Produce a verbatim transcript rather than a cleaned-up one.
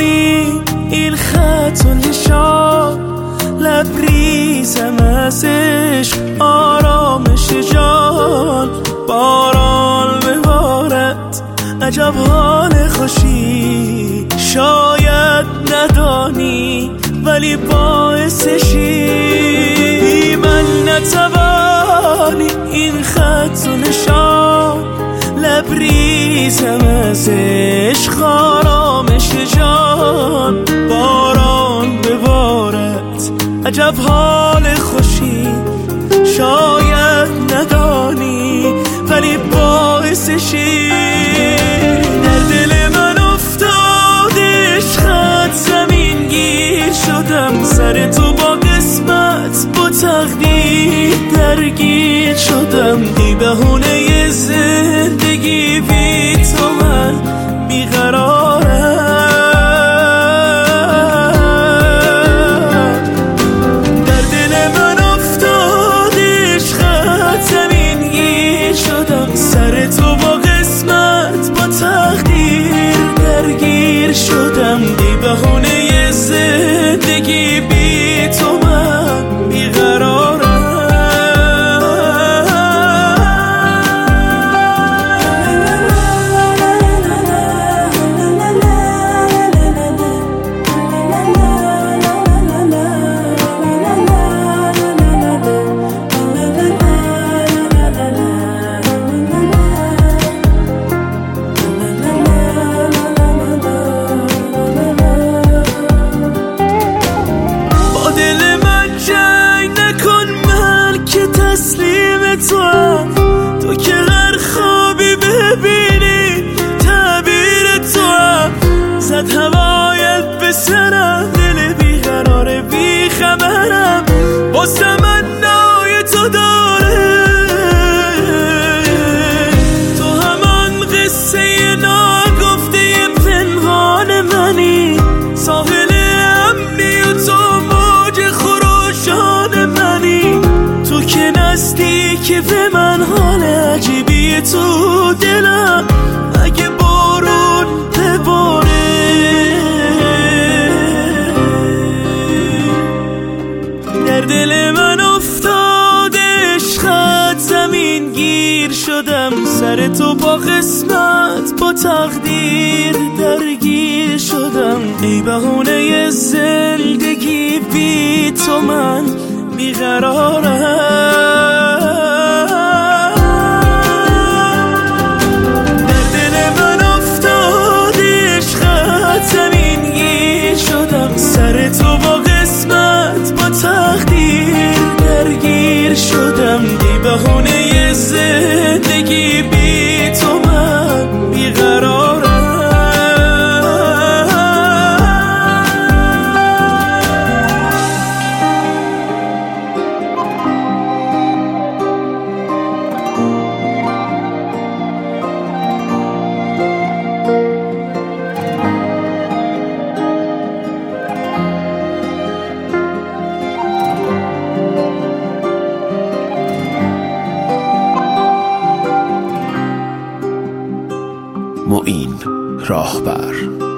ندانی این خط و نشان، لبریزم از عشق آرامش جان. باران ببارد عجب حال خوشی، شاید ندانی ولی باعثشی. من نتوانی این خط و نشان، لبریزم از عشق آرامش جان. باران ببارد عجب حال خوشی، شاید ندانی ولی باعثشی. در دل من افتاد عشقت زمین گیر شدم، سر تو با قسمت با تقدیر درگیر شدم. ای بهونه زندگی بی تو من بیقرارم. در دل من افتاد عشقت زمین گیر شدم، سر تو با قسمت با تقدیر درگیر شدم. ای بهونه زندگی بی تو من بیقرارم. تو که هر خوابی ببینی تعبیر تو هم، زد هوایت به سرم، دل بیقرار بیخبرم واسه من نای تو داره. تو همان قصه ناگفته پنهان منی، ساحل امنی و تو موج خروشان منی. تو که نزدیکی به من حال عجیبی تو دلم، اگه بارون بباره. در دل من افتاد عشقت زمین گیر شدم، سر تو با قسمت با تقدیر درگیر شدم. ای بهونه زندگی بی تو من بیقرارم. در دل من افتاد عشقت زمین گیر شدم، سر تو با قسمت با تقدیر درگیر شدم. ای بهونه زندگی بی تو من بیقرارم. معین راهبر.